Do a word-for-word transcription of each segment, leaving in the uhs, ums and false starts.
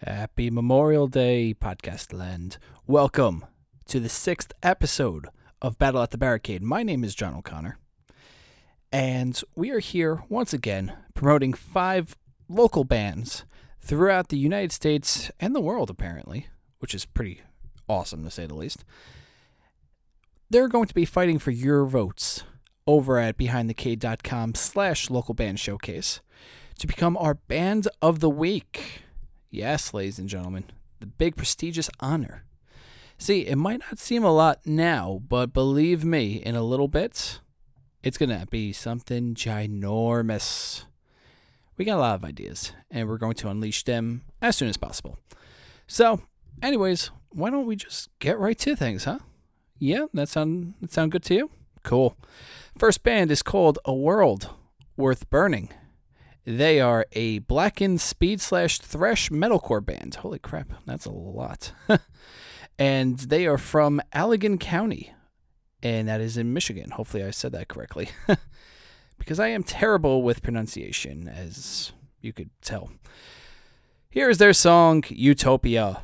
Happy Memorial Day, Podcast Land. Welcome to the sixth episode of Battle at the Barricade. My name is John O'Connor, and we are here once again promoting five local bands throughout the United States and the world, apparently, which is pretty awesome to say the least. They're going to be fighting for your votes over at behindthecade.com slash local band showcase to become our band of the week. Yes, ladies and gentlemen, the big prestigious honor. See, it might not seem a lot now, but believe me, in a little bit, it's going to be something ginormous. We got a lot of ideas, and we're going to unleash them as soon as possible. So, anyways, why don't we just get right to things, huh? Yeah, that sound, that sound good to you? Cool. First band is called A World Worth Burning. They are a blackened speed slash thrash metalcore band. Holy crap, that's a lot. And they are from Allegan County, and that is in Michigan. Hopefully I said that correctly. Because I am terrible with pronunciation, as you could tell. Here is their song, Utopia.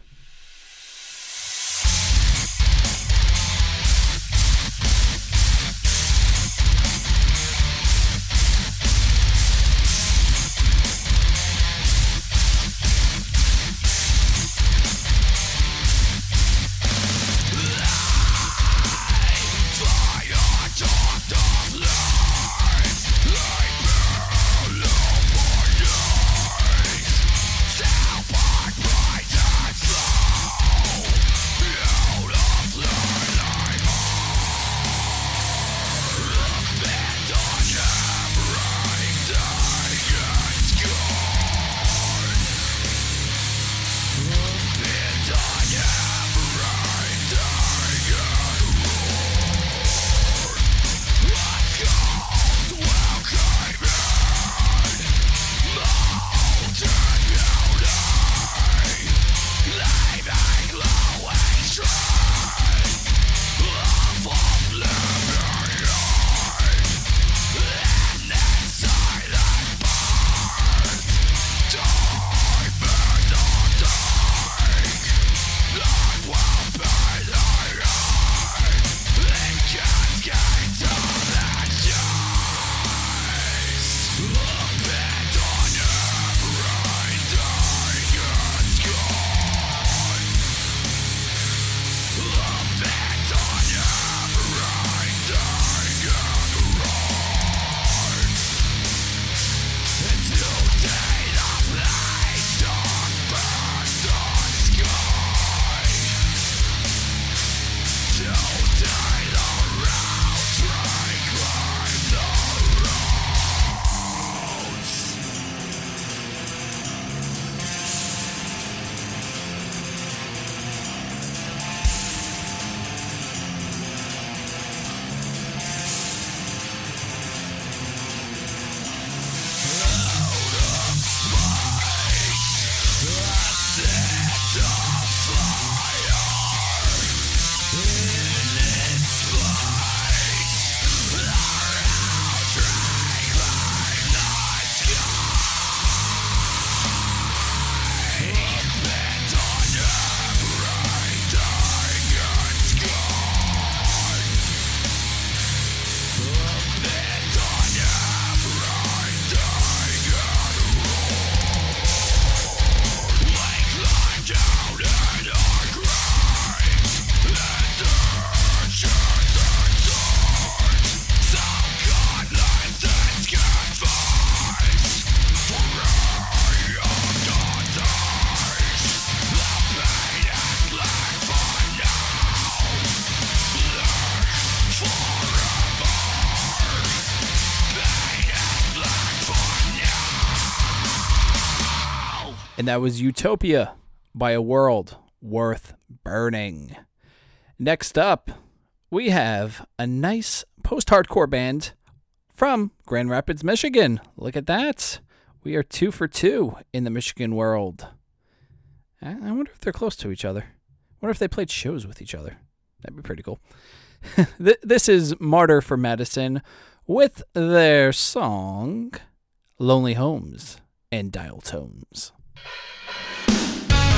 And that was Utopia by A World Worth Burning. Next up, we have a nice post-hardcore band from Grand Rapids, Michigan. Look at that. We are two for two in the Michigan world. I wonder if they're close to each other. I wonder if they played shows with each other. That'd be pretty cool. This is Martyr for Madison with their song Lonely Homes and Dial Tones.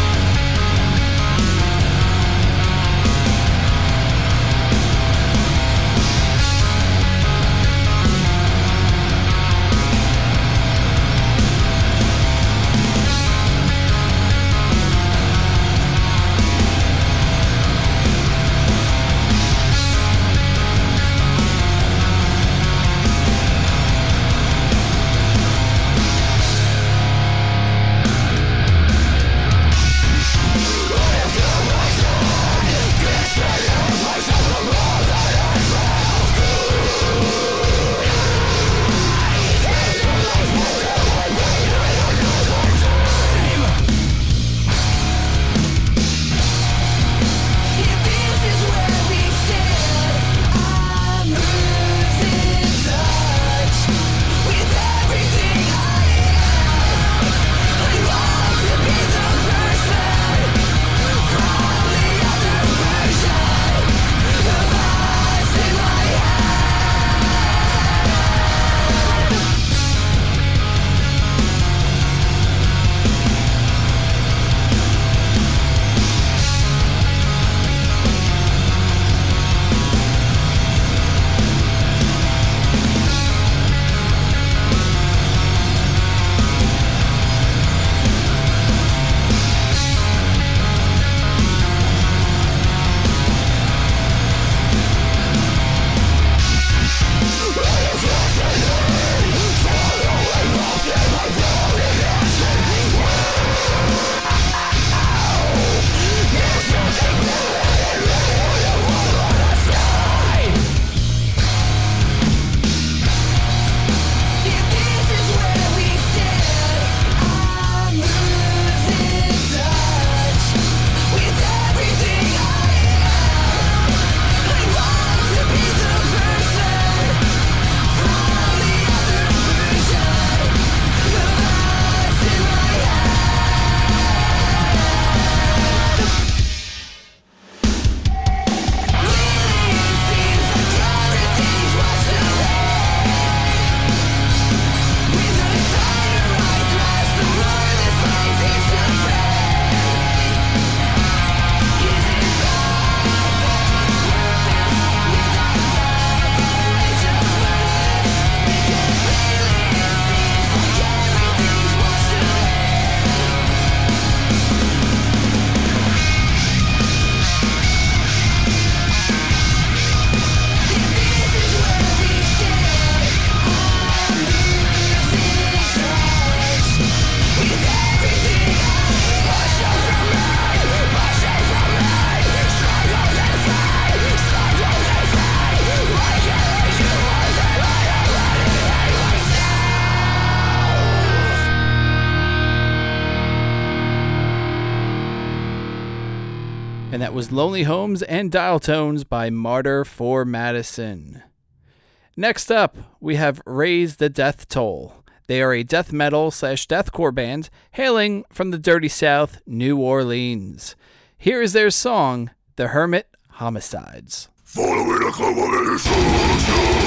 And that was Lonely Homes and Dial Tones by Martyr for Madison. Next up, we have Raise the Death Toll. They are a death metal slash deathcore band hailing from the dirty South, New Orleans. Here is their song, The Hermit Homicides. Following a conversation.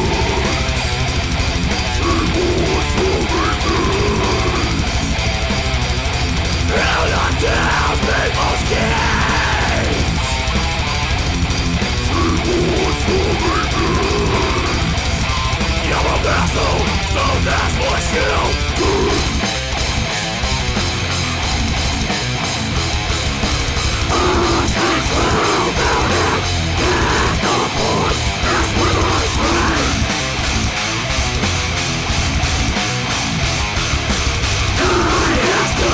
Held on down people's gates. You're a vessel, so that's what you do. I can't tell about it. Get the point, that's when I pray. I ask you.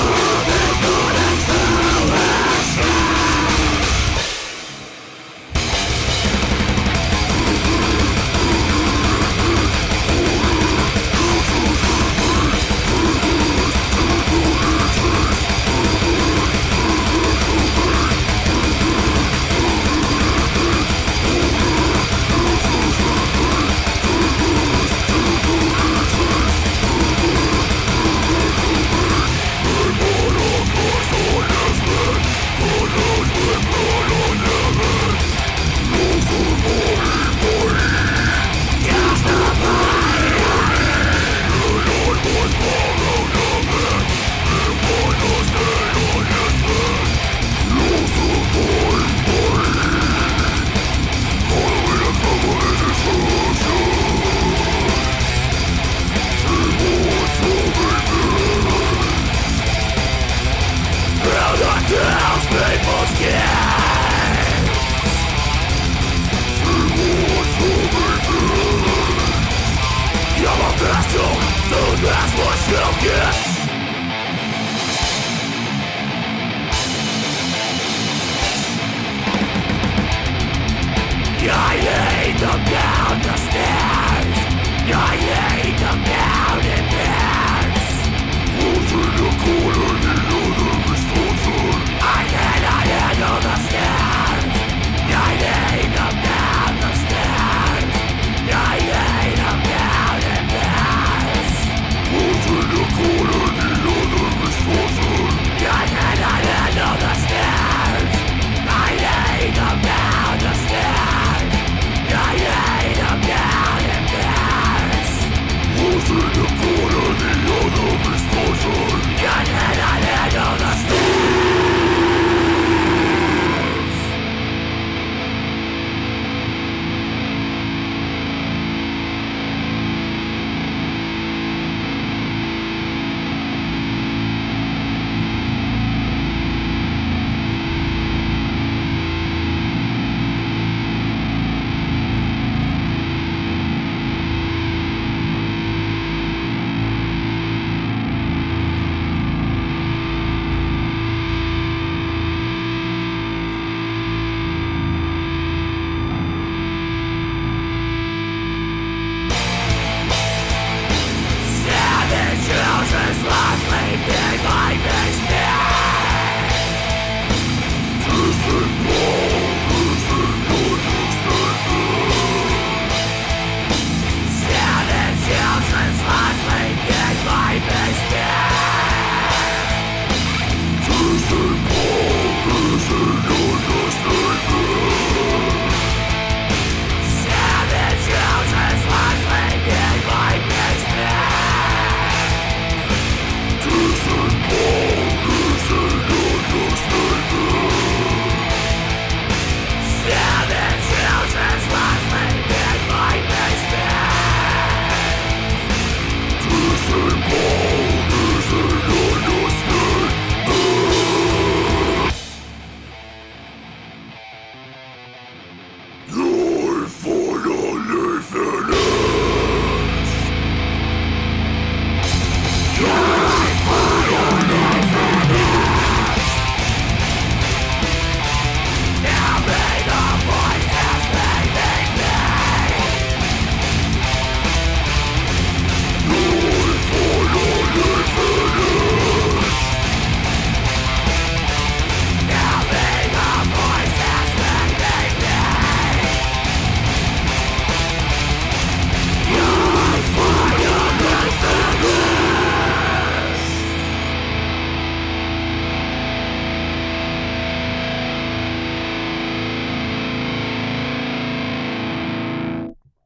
Yeah.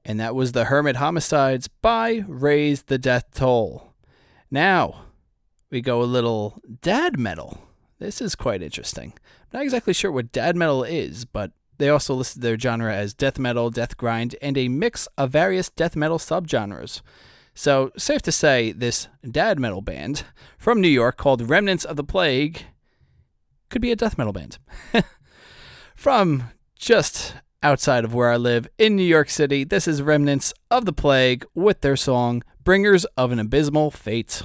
And that was the Hermit Homicides by Raise the Death Toll. Now, we go a little dad metal. This is quite interesting. I'm not exactly sure what dad metal is, but they also listed their genre as death metal, death grind, and a mix of various death metal subgenres. So, safe to say, this dad metal band from New York called Remnants of the Plague could be a death metal band. From just outside of where I live in New York City, this is Remnants of the Plague with their song Bringers of an Abysmal Fate.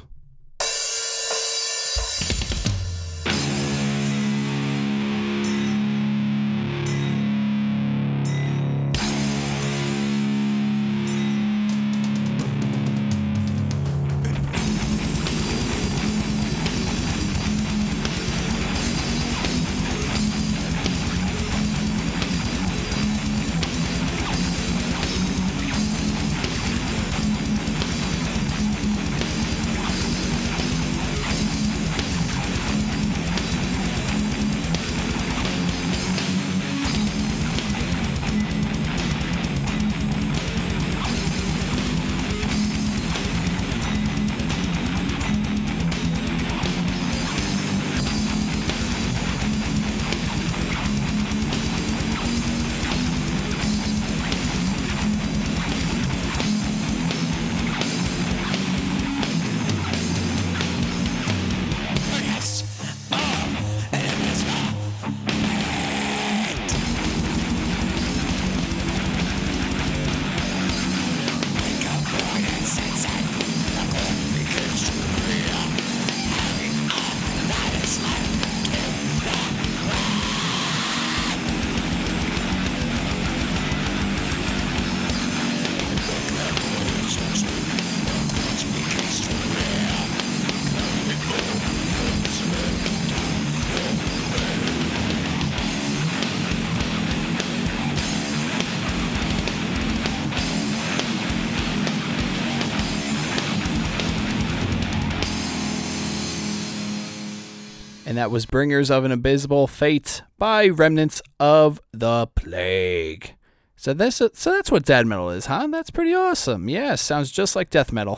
And that was Bringers of an Abysmal Fate by Remnants of the Plague. So this, so that's what dad metal is, huh? That's pretty awesome. Yeah, sounds just like death metal.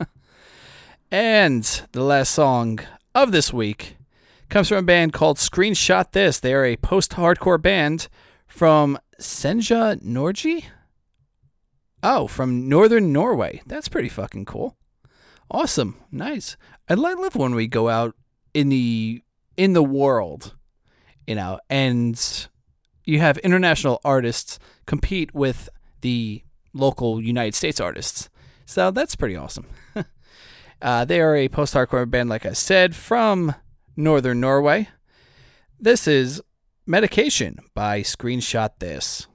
And the last song of this week comes from a band called Screenshot This. They are a post-hardcore band from Senja Norge? Oh, from northern Norway. That's pretty fucking cool. Awesome. Nice. I love when we go out in the in the world, you know, and you have international artists compete with the local United States artists. So that's pretty awesome. uh, they are a post-hardcore band, like I said, from northern Norway. This is Medication by Screenshot This.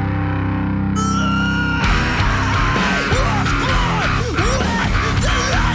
What?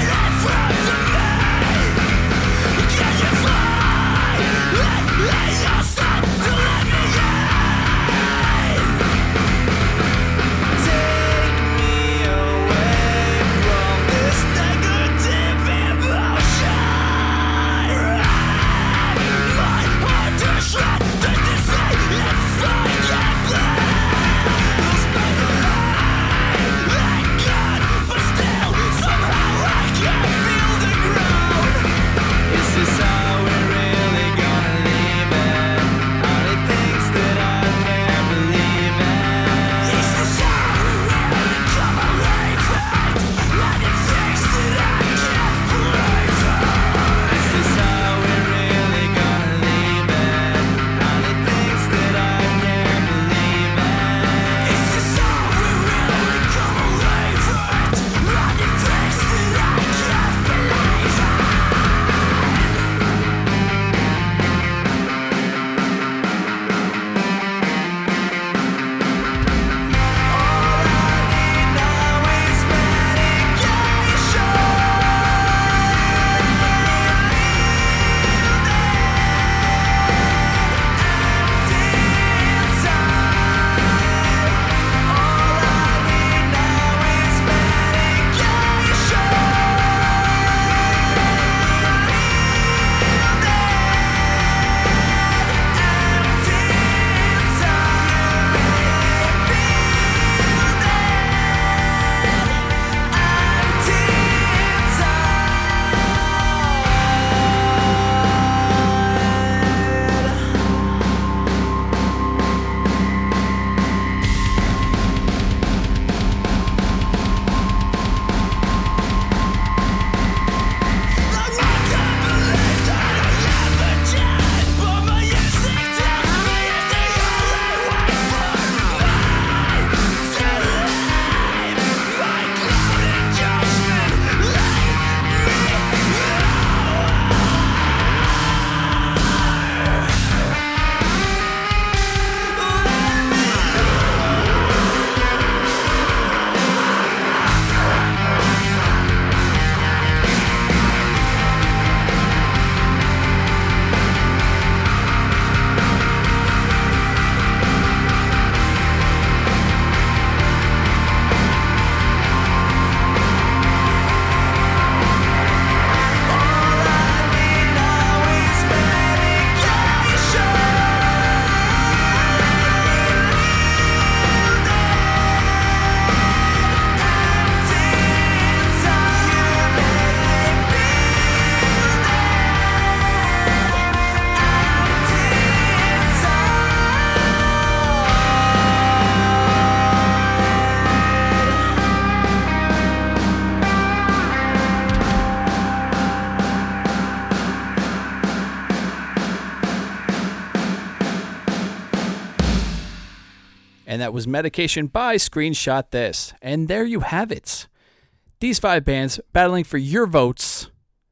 and that was Medication by Screenshot This. And there you have it. These five bands battling for your votes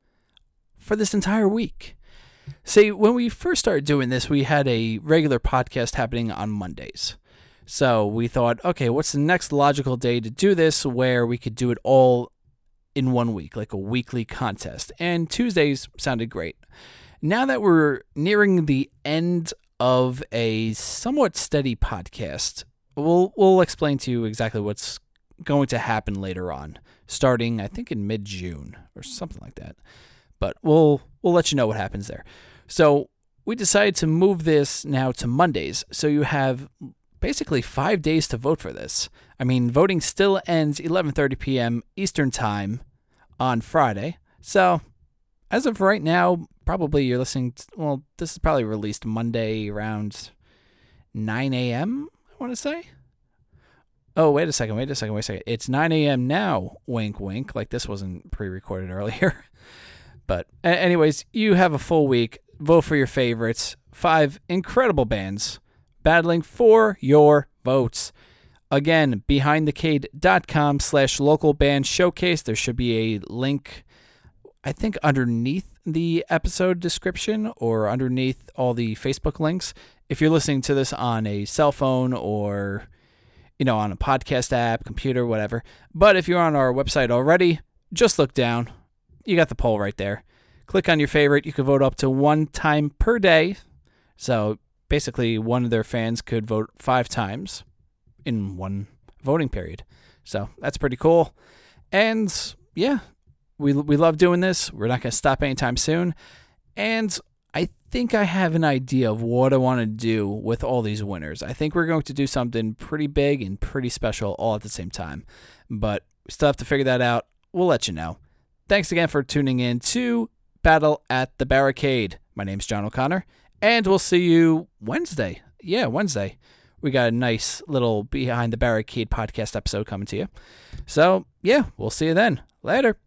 for this entire week. See, when we first started doing this, we had a regular podcast happening on Mondays. So we thought, okay, what's the next logical day to do this where we could do it all in one week, like a weekly contest? And Tuesdays sounded great. Now that we're nearing the end of a somewhat steady podcast, we'll we'll explain to you exactly what's going to happen later on, starting I think in mid-June or something like that. But we'll we'll let you know what happens there. So we decided to move this now to Mondays, so you have basically five days to vote for this. I mean, voting still ends eleven thirty p.m. Eastern Time on Friday. So as of right now, probably you're listening to, well, this is probably released Monday around nine a.m., I want to say. Oh, wait a second, wait a second, wait a second. It's nine a.m. now, wink, wink, like this wasn't pre-recorded earlier. But anyways, you have a full week. Vote for your favorites. Five incredible bands battling for your votes. Again, behindthecade.com slash local band showcase. There should be a link, I think, underneath the episode description or underneath all the Facebook links. If you're listening to this on a cell phone or, you know, on a podcast app, computer, whatever. But if you're on our website already, just look down. You got the poll right there. Click on your favorite. You can vote up to one time per day. So basically, one of their fans could vote five times in one voting period. So that's pretty cool. And yeah, we we love doing this. We're not going to stop anytime soon. And I think I have an idea of what I want to do with all these winners. I think we're going to do something pretty big and pretty special all at the same time. But we still have to figure that out. We'll let you know. Thanks again for tuning in to Battle at the Barricade. My name's John O'Connor, and we'll see you Wednesday. Yeah, Wednesday. We got a nice little Behind the Barricade podcast episode coming to you. So, yeah, we'll see you then. Later.